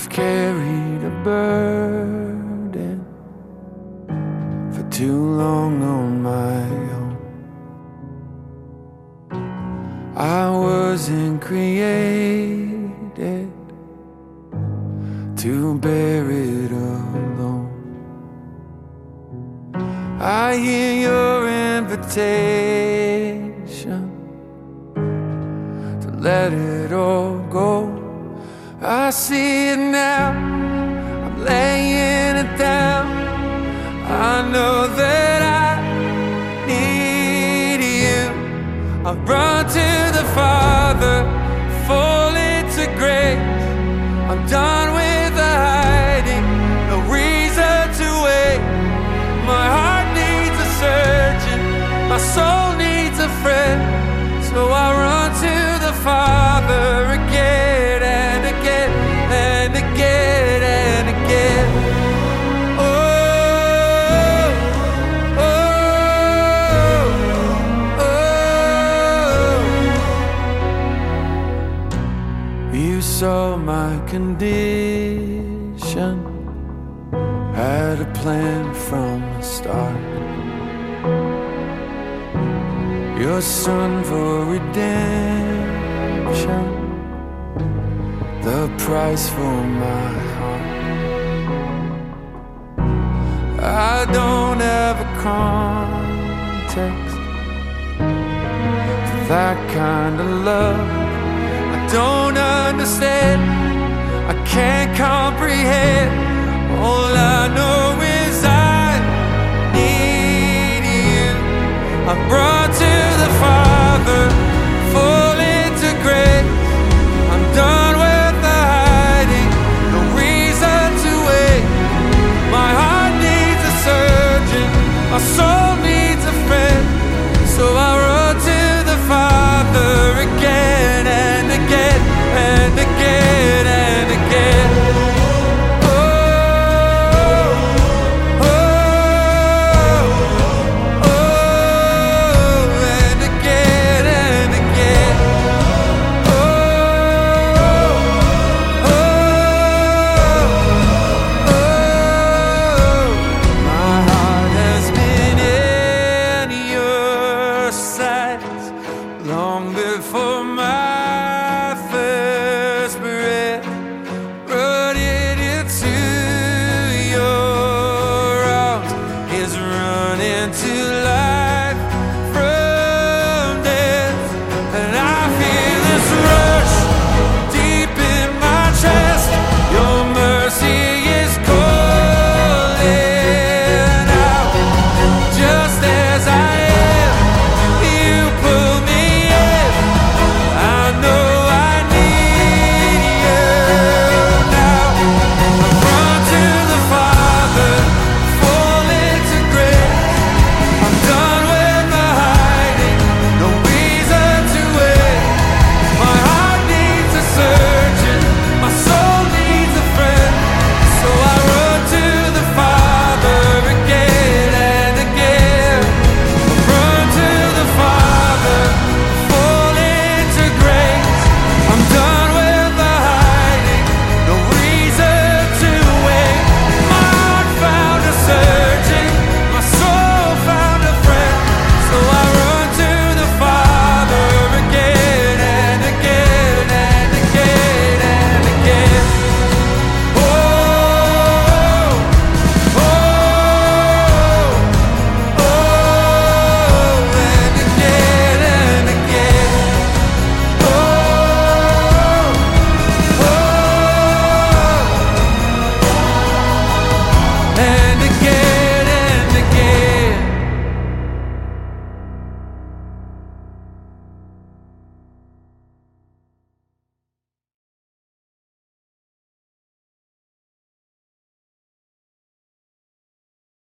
I've carried a burden for too long on my own. I wasn't created to bear it alone. I hear your invitation to let it all go. I see it now, I'm laying it down. I know that I need you. I'll run to the Father, fall into grace. I'm done with the hiding, no reason to wait. My heart needs a surgeon, my soul needs a friend. So I run to the Father again and again and again and again. Oh, oh, oh. You saw my condition, had a plan from the start. Your son for redemption, the price for my heart. I don't have a context for that kind of love. I don't understand, I can't comprehend. All I know